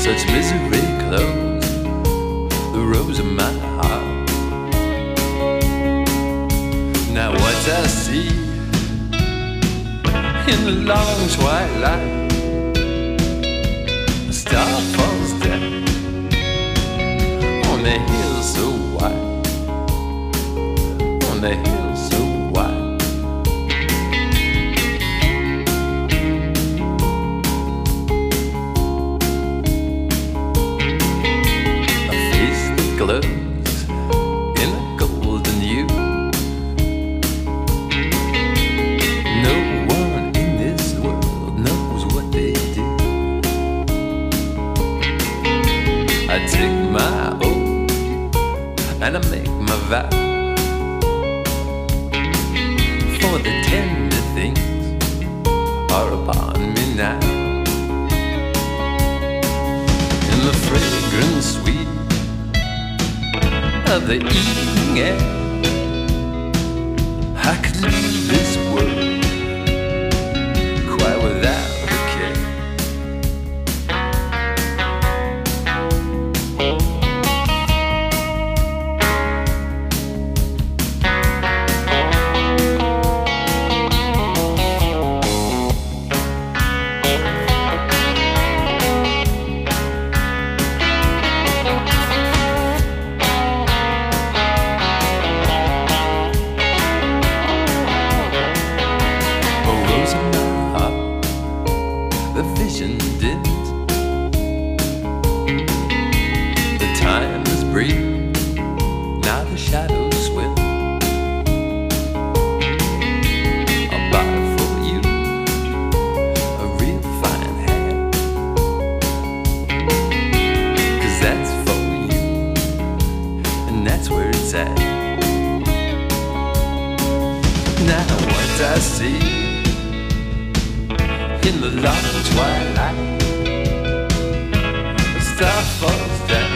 Such misery closed the rose of my heart. Now what I see in the long twilight, a star falls down on the hill so wide, on the hill so wide. Glows in a golden hue. No one in this world knows what they do. I take my oath and I make my vow, for the tender things are upon me now. In the fragrant sweet of the evening air, I could leave this world quite without a care. The vision dims, the time is brief, now the shadows swim. I'll buy for you a real fine hat, 'cause that's for you, and that's where it's at. Now what I see in the long twilight, a star falls down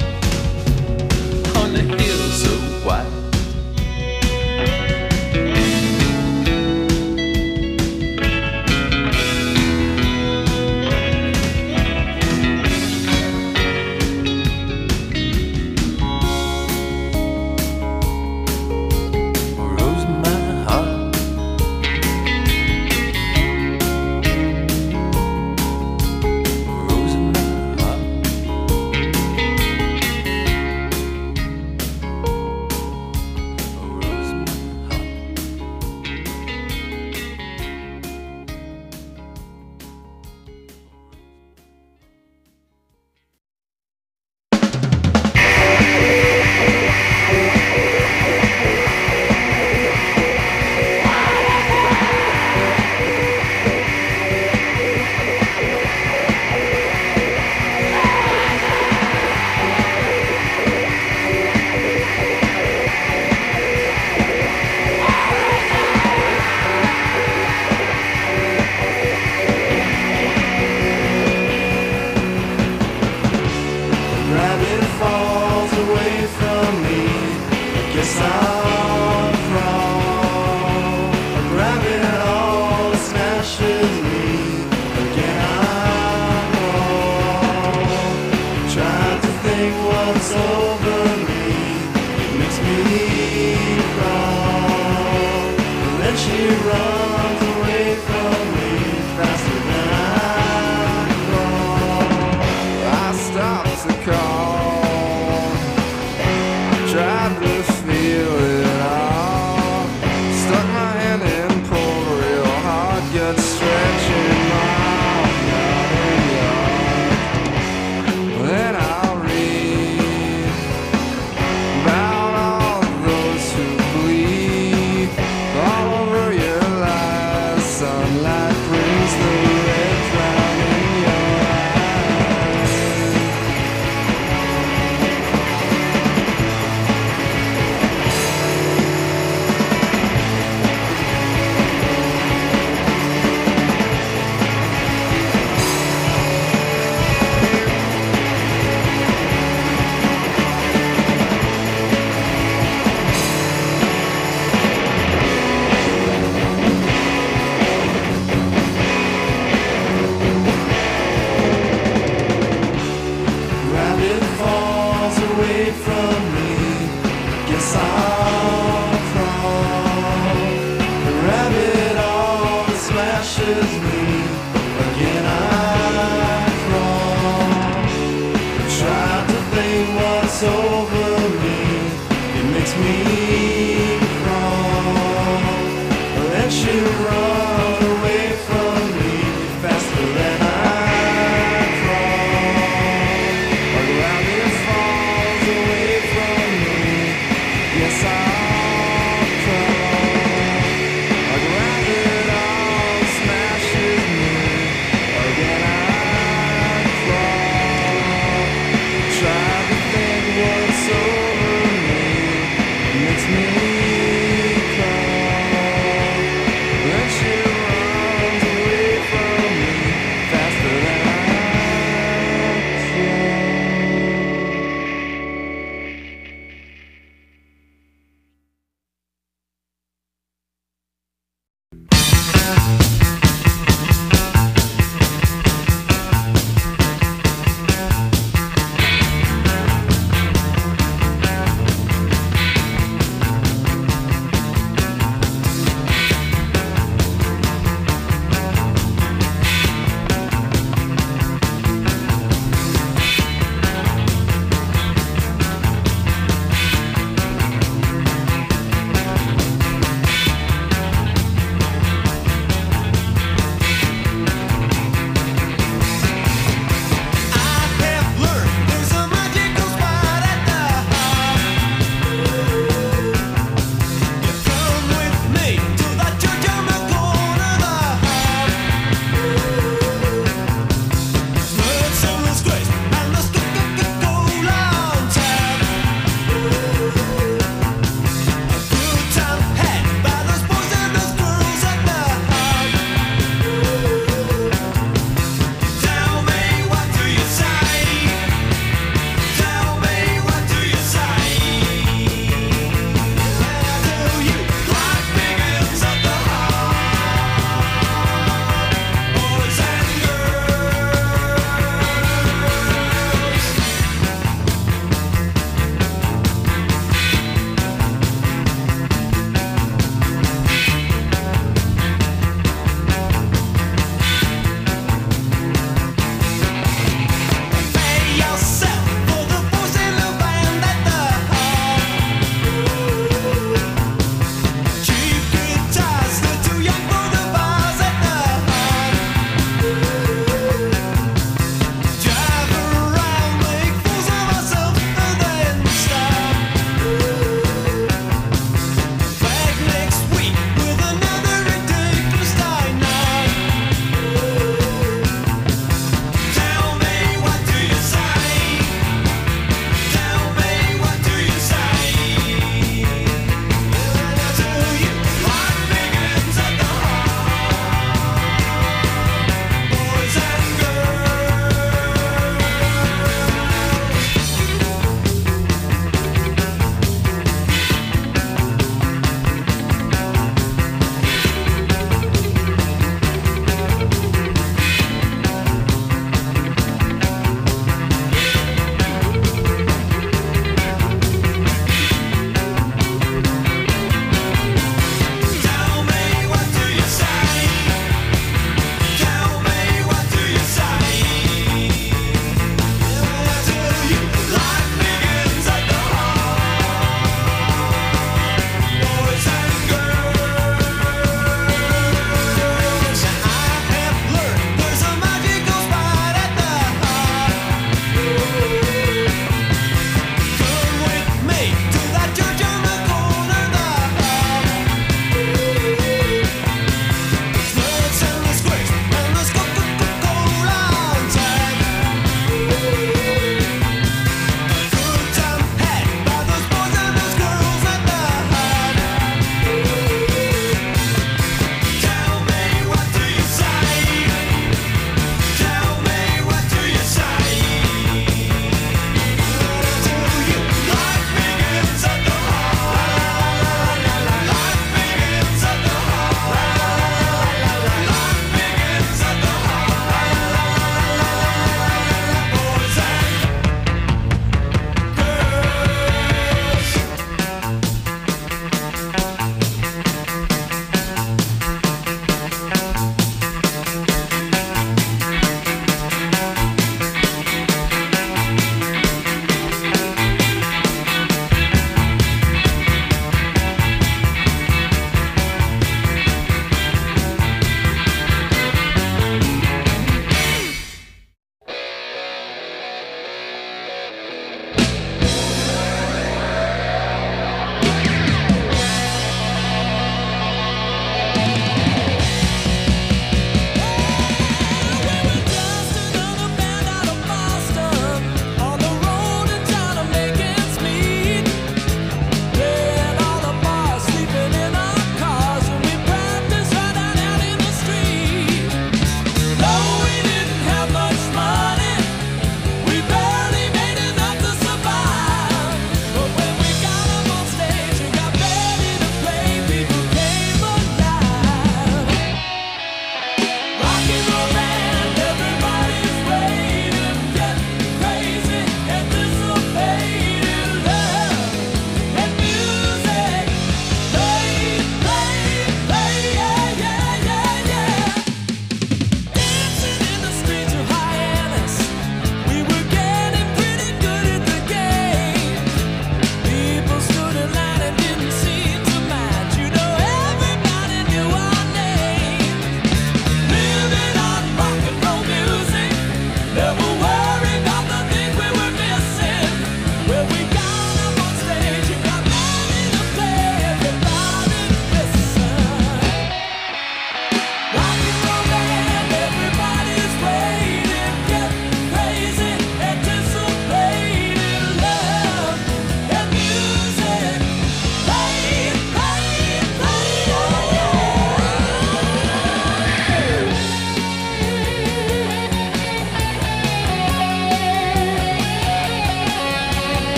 on the hill so wide.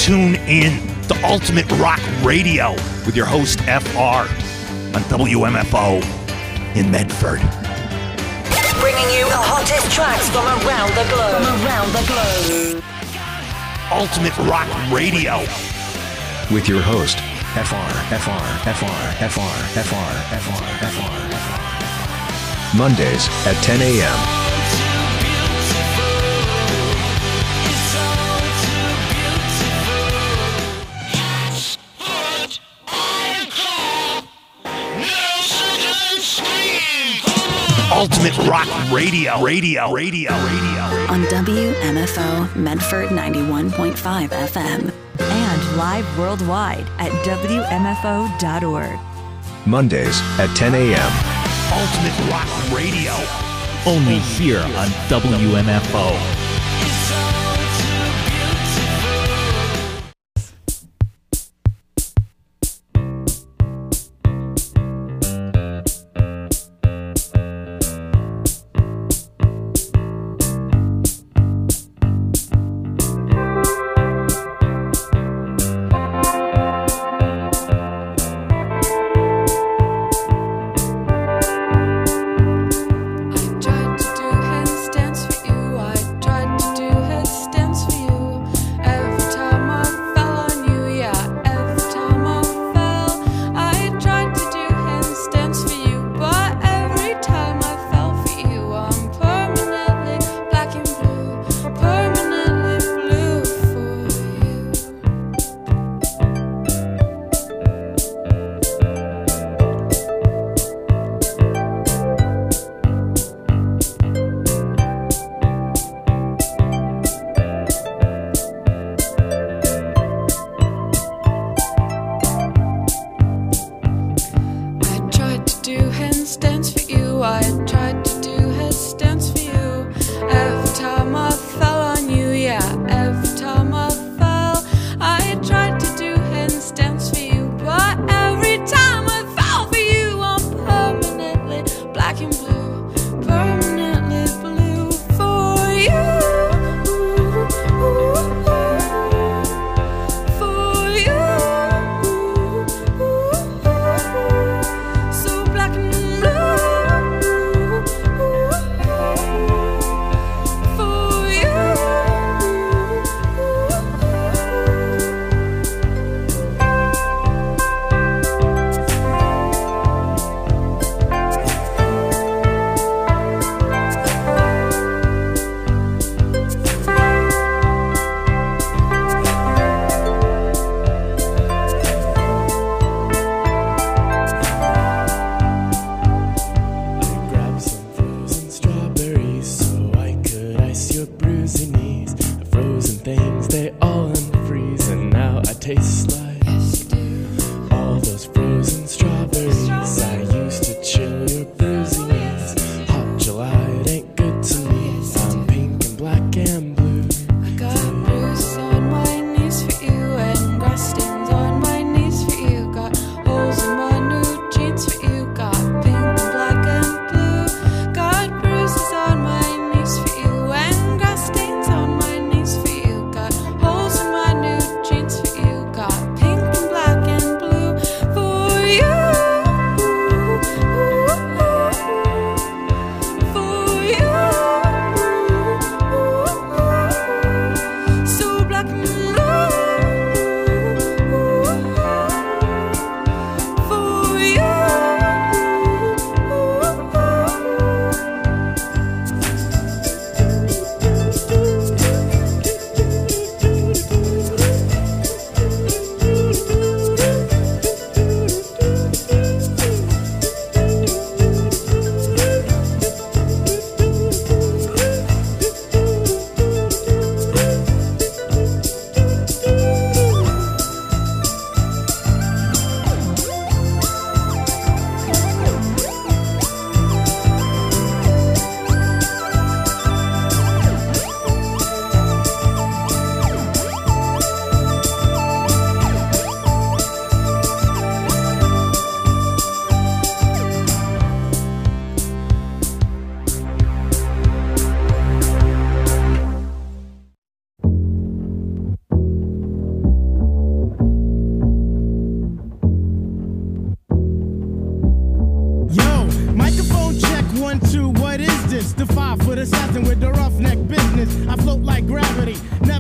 tune in to Ultimate Rock Radio with your host, FR, on WMFO in Medford. Bringing you the hottest tracks from around the globe. Ultimate Rock Radio with your host, FR. Mondays at 10 a.m. Ultimate Rock Radio. On WMFO Medford 91.5 FM. And live worldwide at WMFO.org. Mondays at 10 a.m. Ultimate Rock Radio. Only here on WMFO. Got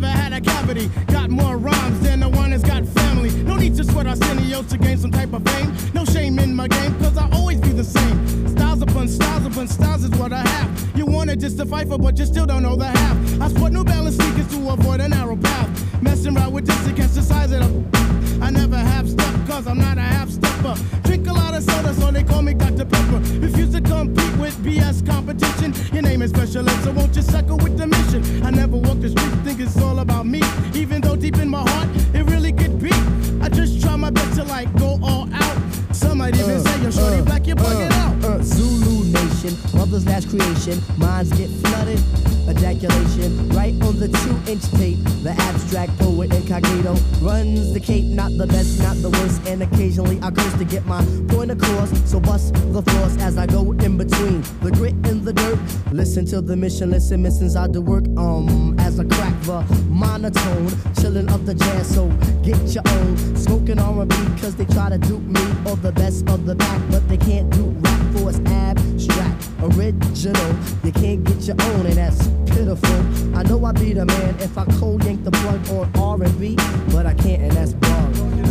never had a cavity. Got more rhymes than the one that's got family. No need to sweat Arsenio to gain some type of fame. No shame in my game, cause I always be the same. Styles upon styles is what I have. You wanted just to fight for, but you still don't know the half. I sport New Balance sneakers to avoid a narrow path. Messing around with this against the size of them. I never have step, cause I'm not a half-stepper. Drink a lot of soda, so they call me Dr. Pepper. Refuse to compete with BS competition. Your name is Special Ed, so won't you suckle with the mission? I never walk the streets, think it's all about me. Even though deep in my heart, it really could be. I just try my best to like go all out. Some might even say you're shorty black, you're bugging out. Zulu Nation, mother's last creation. Minds get flooded, ejaculation. Right on the 2-inch tape. The abstract poet incognito runs the cape, not the best, not the worst. And occasionally I curse to get my point across. So bust the floors as I go in between the grit and the dirt. Listen to the mission, listen, missions I do work. As I crack the monotone, chillin' up the jazz, so get your own. Smoking R&B cause they try to dupe me or the best of the pack, but they can't do rap for it's abstract, original. You can't get your own and that's pitiful. I know I be the man if I cold yank the plug on R&B, but I can't and that's bug.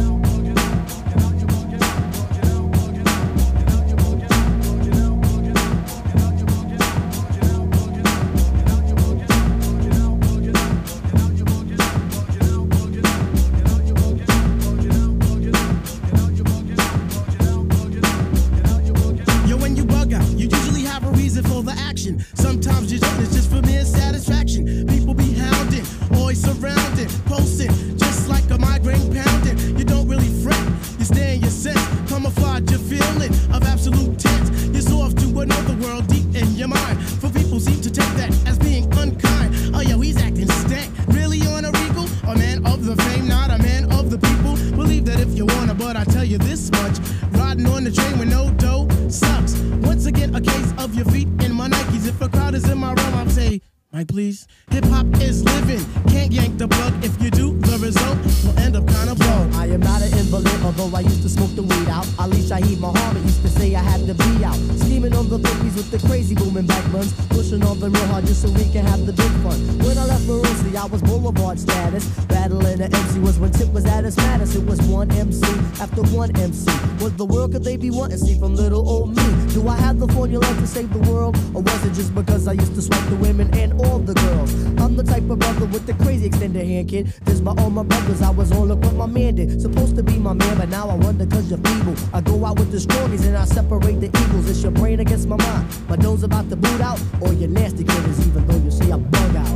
Sometimes you don't, it's just for mere satisfaction. People be hounding, always surrounding, posting, just like a migraine pounding. You don't really fret, you stay in your sense, camouflage your feeling of absolute tense. You're so off to another world deep in your mind. For people seem to take that as being unkind. Oh yo, he's acting stank, really on a regal? A man of the fame, not a man of the people. Believe that if you wanna, but I tell you this much, riding on the train with no dough sucks. Once again, a case of your feet in my Nikes. If a crowd is in my realm, I'll say, Mike, please. Hip-hop is living, can't yank the plug. If you do, the result will end up kind of blow. I am not an invalid, although I used to smoke the weed out. Ali Shaheed Muhammad used to say I had to be out. Scheming on the bookies with the crazy booming back buns. Pushing on the real hard just so we can have the big fun. When I left Maroonsley, I was boulevard status. Battling the MC was when Tip was at his maddest. It was one MC after one MC. What the world could they be wanting to see from little old me? Do I have the formula to save the world? Or was it just because I used to swipe the women and all the girls? I'm the type of brother with the crazy extended hand, kid. This by all my brothers, I was on look what my man did. Supposed to be my man, but now I wonder cause you're feeble. I go out with the strongies and I separate the eagles. It's your brain against my mind. My nose about to boot out, or your nasty critters, even though you see I bug out.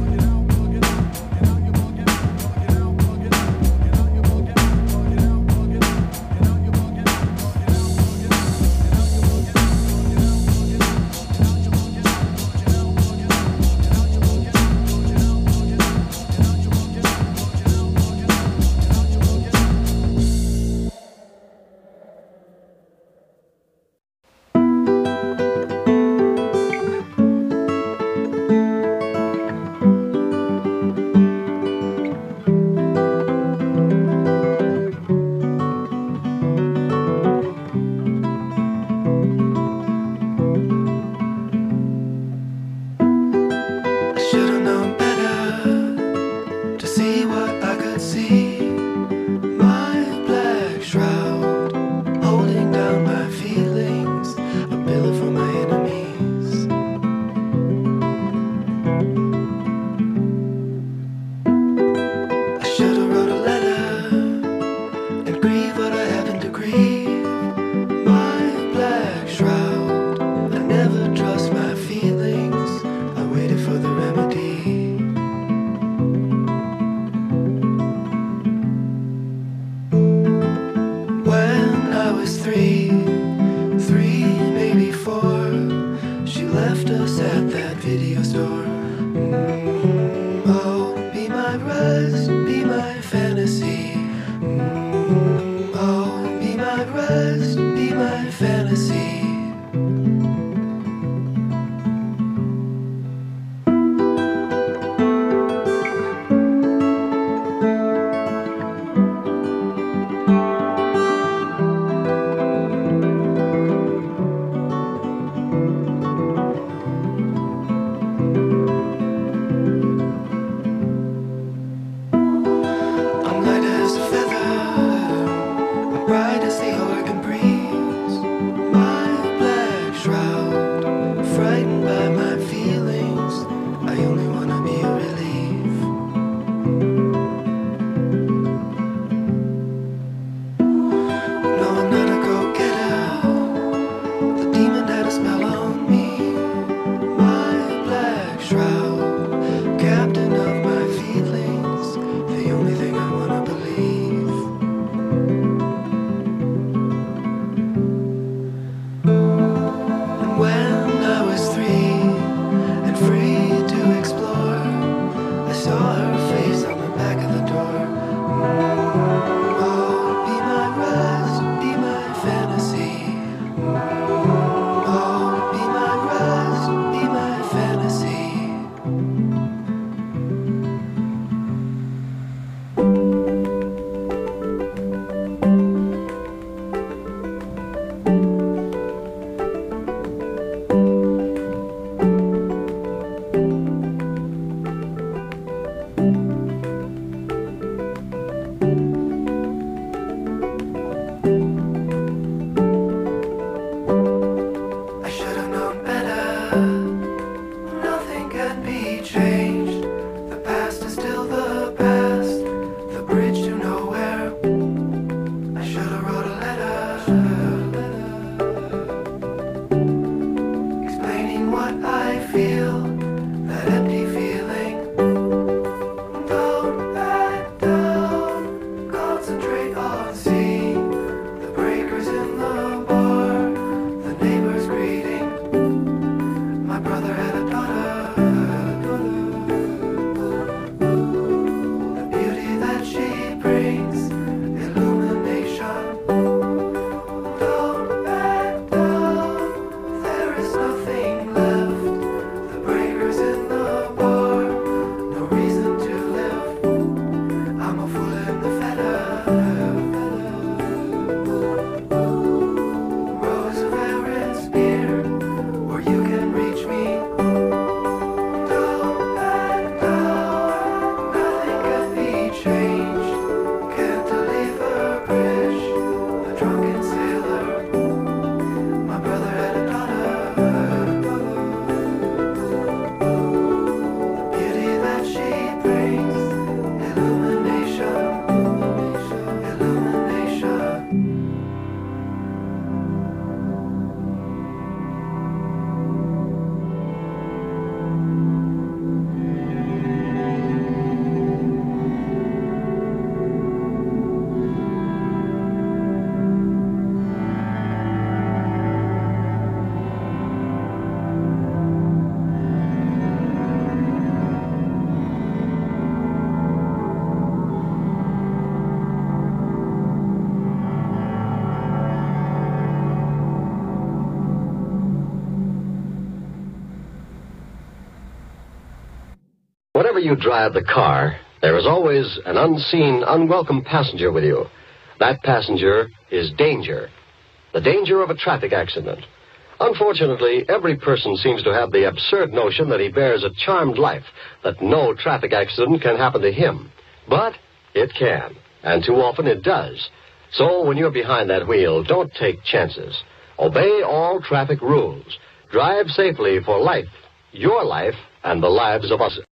Whenever you drive the car, there is always an unseen, unwelcome passenger with you. That passenger is danger. The danger of a traffic accident. Unfortunately, every person seems to have the absurd notion that he bears a charmed life, that no traffic accident can happen to him. But it can, and too often it does. So when you're behind that wheel, don't take chances. Obey all traffic rules. Drive safely for life, your life, and the lives of us.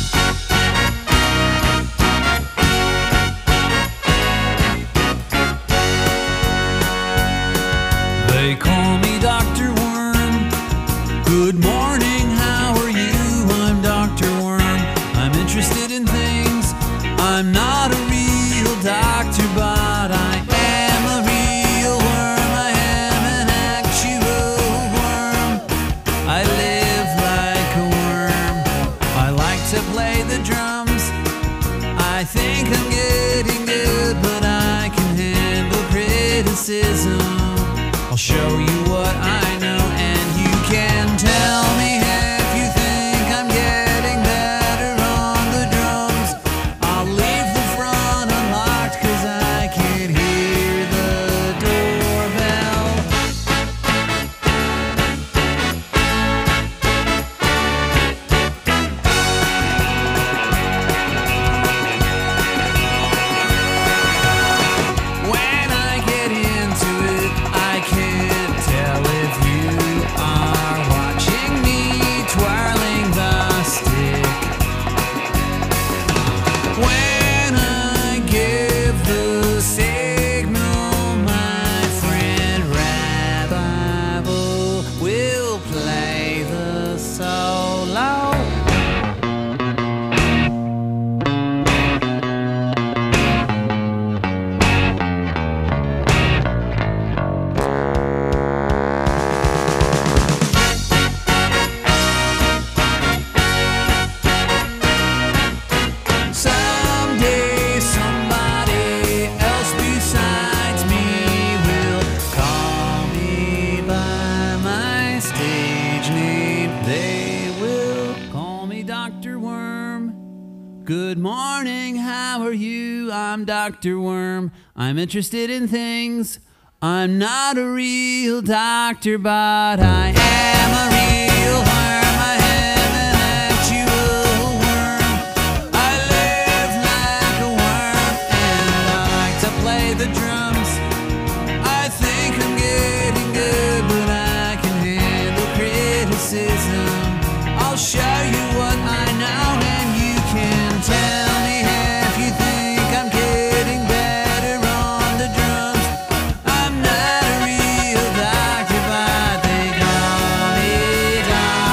They call me Dr. Worm. Good morning, how are you? I'm Dr. Worm. I'm interested in things. I'm not a real doctor, but I am a real worm. I am an actual worm. I live like a worm. I like to play the drums. I think I'm getting good, but I can handle criticism. I'll show you what I know, and you can tell me if you think I'm getting better on the drums. I'll leave the front unlocked, 'cause I can hear the doorbell. When I get into it, I can't tell if you are watching me twirling the stick. When I give the signal, my friend Rabbi will play the solo. Someday somebody else besides me will call me by my stage name. They will call me Dr. Worm. Good morning, how are you? I'm Dr. Worm. I'm interested in things. I'm not a real doctor, but I am a real worm. I am an actual worm. I live like a worm, and I like to play the drums. I think I'm getting good, but I can handle criticism. I'll show you what I know, and you can tell me if you think I'm getting better on the drums. I'm not a real doctor, but they call me Dr.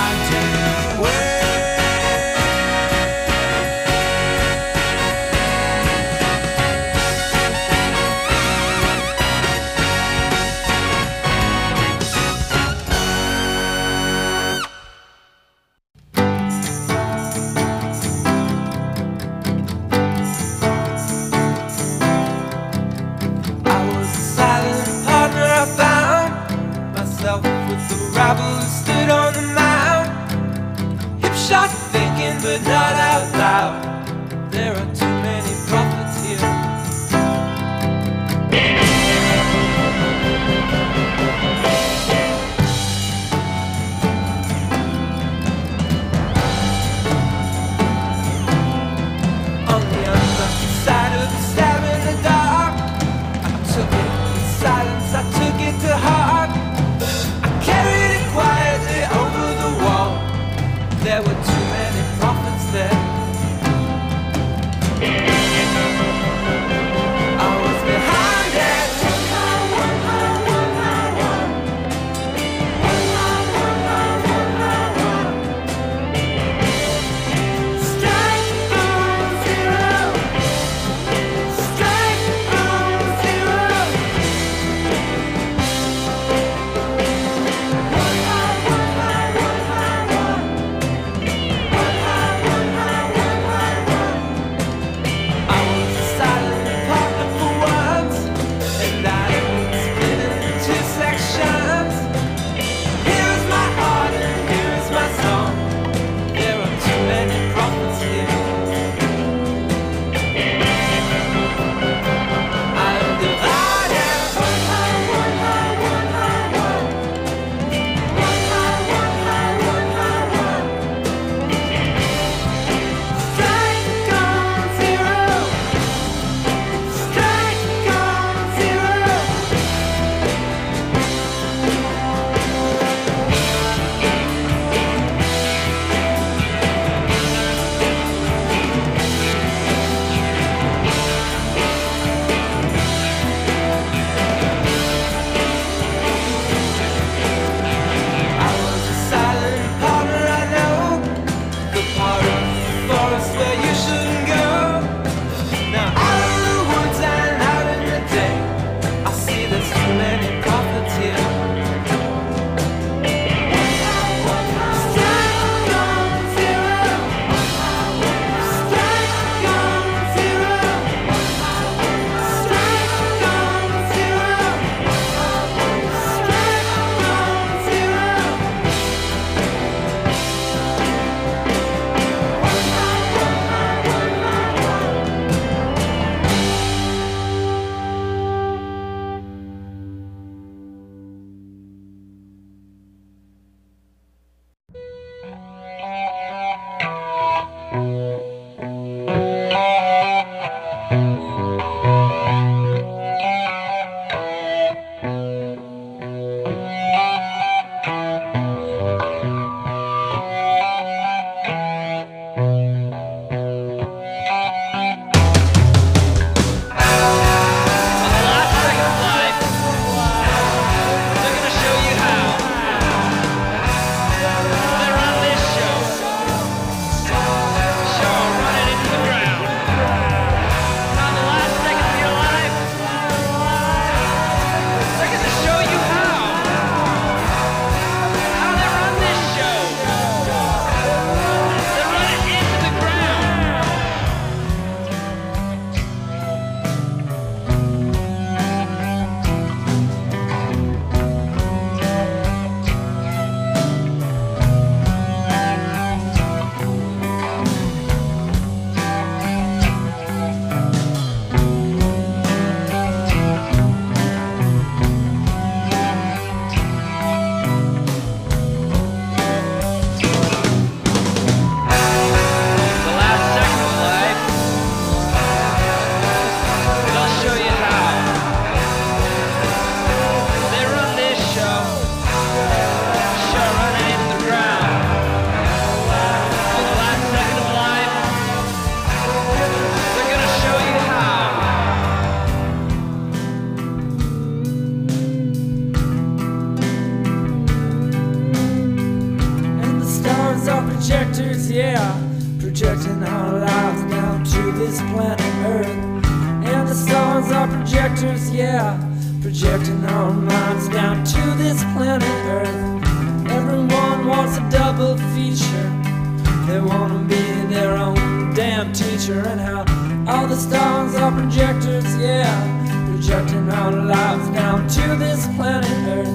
planet Earth. And the stars are projectors, yeah, projecting our minds down to this planet Earth. Everyone wants a double feature. They want to be their own damn teacher. And how all the stars are projectors, yeah, projecting our lives down to this planet Earth.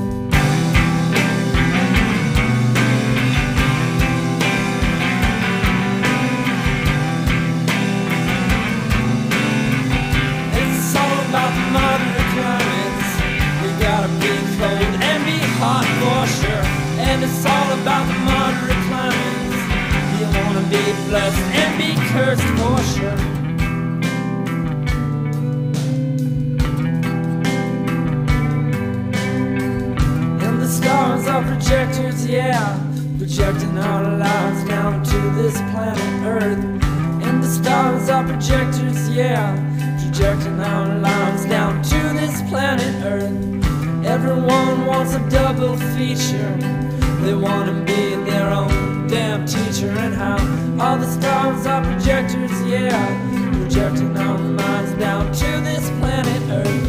It's all about the moderate climates. We gotta be cold and be hot for sure. And it's all about the moderate climates. You wanna be blessed and be cursed for sure. And the stars are projectors, yeah, projecting our lives down to this planet Earth. And the stars are projectors, yeah, projecting our lives down to this planet Earth. Everyone wants a double feature. They want to be their own damn teacher. And how all the stars are projectors, yeah, projecting our minds down to this planet Earth.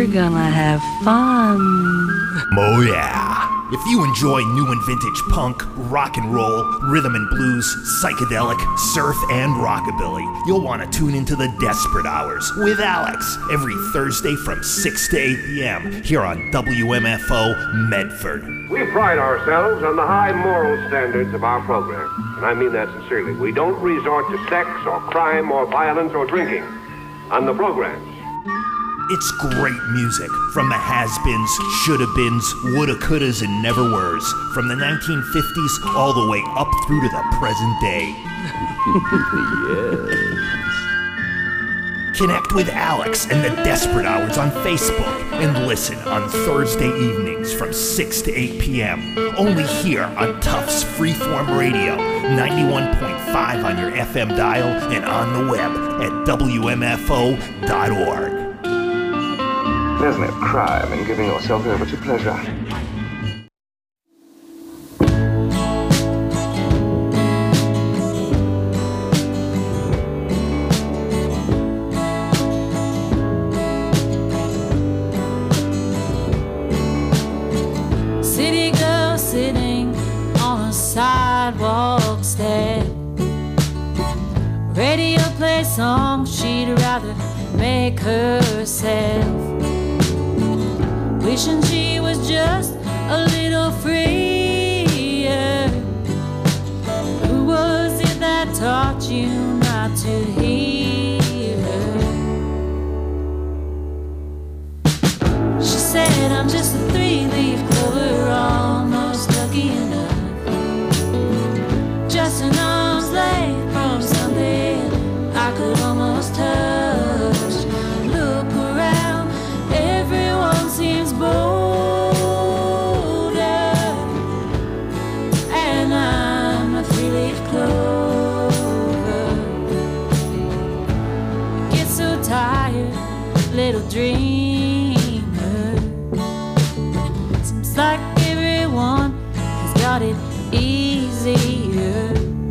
We're gonna have fun. Oh yeah. If you enjoy new and vintage punk, rock and roll, rhythm and blues, psychedelic, surf, and rockabilly, you'll want to tune into the Desperate Hours with Alex every Thursday from 6 to 8 p.m. here on WMFO Medford. We pride ourselves on the high moral standards of our program, and I mean that sincerely. We don't resort to sex or crime or violence or drinking on the programs. It's great music from the has-beens, shoulda-beens, woulda-couldas, and never-weres, from the 1950s all the way up through to the present day. Yes. Connect with Alex and the Desperate Hours on Facebook and listen on Thursday evenings from 6 to 8 p.m. Only here on Tufts Freeform Radio, 91.5 on your FM dial and on the web at WMFO.org. There's no crime in giving yourself over to pleasure. City girl sitting on a sidewalk step. Radio play songs she'd rather make herself. Wishing she was just a little freer. Who was it that taught you not to hear her? She said, I'm just a three-leaf clover, almost lucky enough. Just an arm's length from something I could almost touch. Look around, everyone seems bolder, and I'm a three-leaf clover. Get so tired, little dreamer. Seems like everyone has got it easier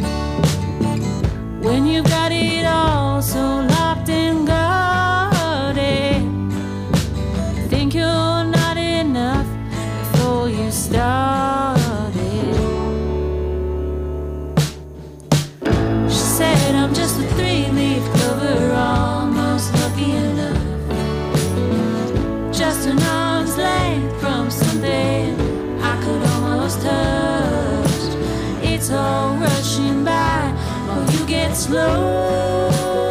when you've got it all so locked and guarded. Think you're not enough before you started. She said, I'm just a three-leaf clover, almost lucky enough. Just an arm's length from something I could almost touch. It's all rushing by while you get slower.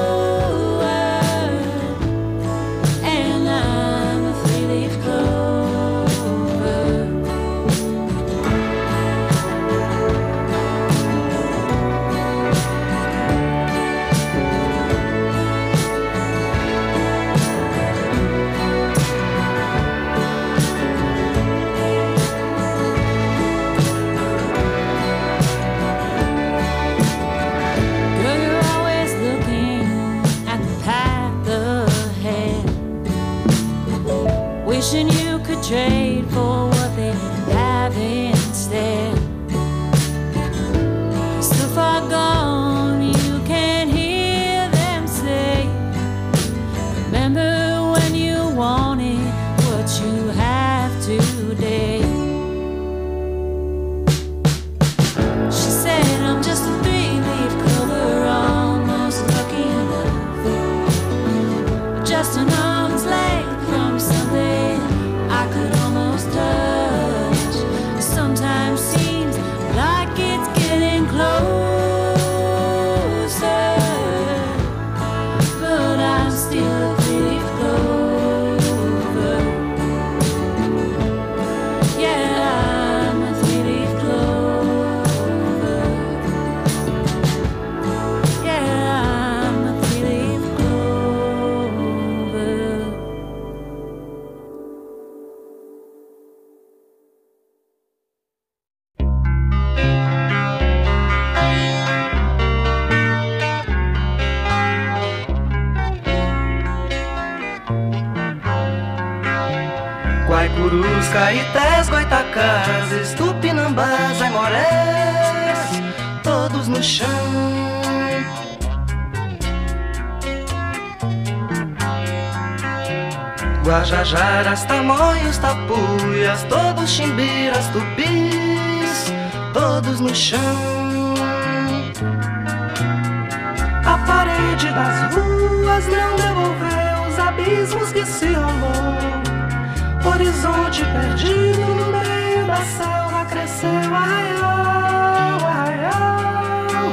And I'm a three-leaf clover. Girl, you're always looking at the path ahead, wishing you could trade for what they have instead. So far gone, you can hear them say, remember when you wanted what you have today. She said, I'm just a three-leaf clover, almost lucky enough. Just an arm's length from something I could almost touch. Sometimes seems like it's getting closer, but I'm still a three-leaf clover. Yeah, I'm a three-leaf clover. Yeah, I'm a three-leaf clover. Guaicurus, caetés, goitacás, estupinambás, aimorés, todos no chão. Guajajaras, tamoios, tapuias, todos chimbiras, tupis, todos no chão. A parede das ruas não devolveu os abismos que se rolou. Horizonte perdido no meio da selva cresceu, arraial, arraial.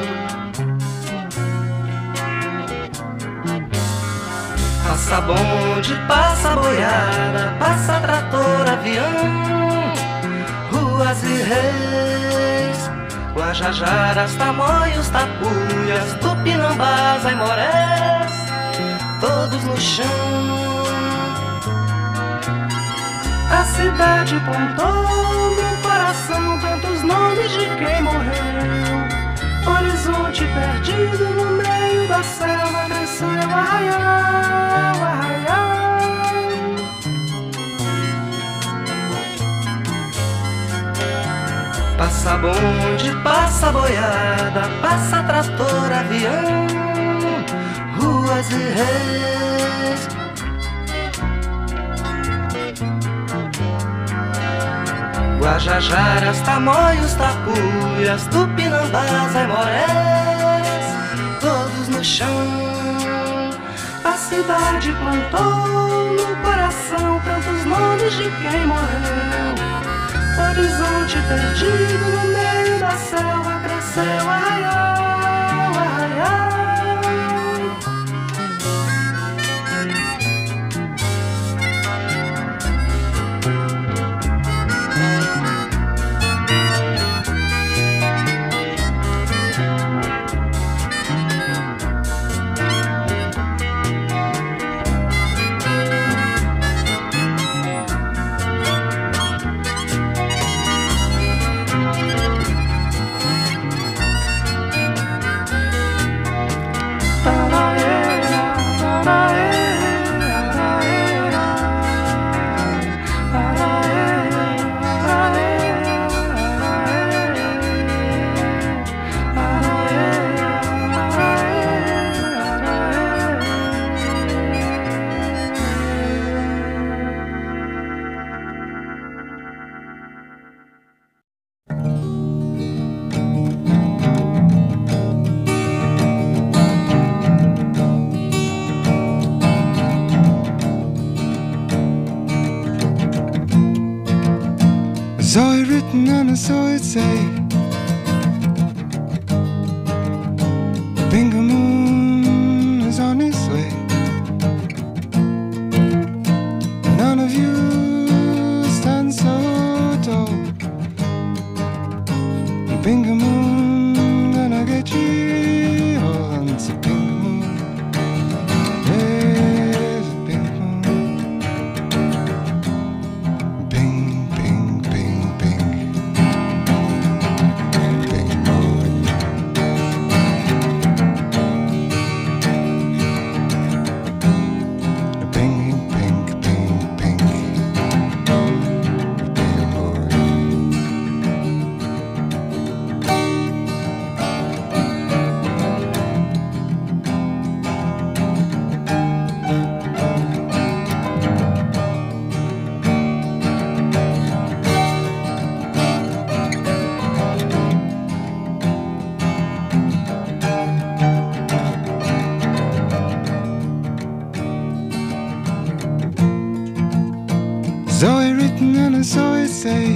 Passa bonde, passa boiada, passa trator, avião, ruas e reis, Guajajaras, tamoios, tapuias, tupinambás, aimorés, todos no chão. A cidade plantou no coração tantos nomes de quem morreu. Horizonte perdido no meio da selva cresceu, arraial, arraial. Passa bonde, passa boiada, passa trator, avião, ruas e reis. Guajajaras, tamoios, tapuias, tupinambás, aimorés, todos no chão. A cidade plantou no coração tantos nomes de quem morreu. Horizonte perdido no meio da selva cresceu, arraial, arraial. Saw it written and I saw it say, Bingo Moon is on its way. None of you stand so tall. Bingo Moon gonna get you all. It's a Bingo Moon. There's a Bingo Moon. Bing, bing, bing. Zoe written and I saw it say,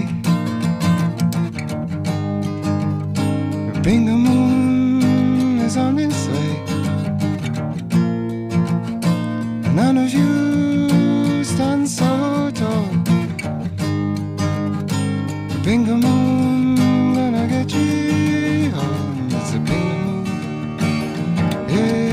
Bingo Moon is on its way. None of you stand so tall. Bingo Moon gonna get you home. It's a Bingo Moon. Yeah.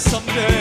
someday.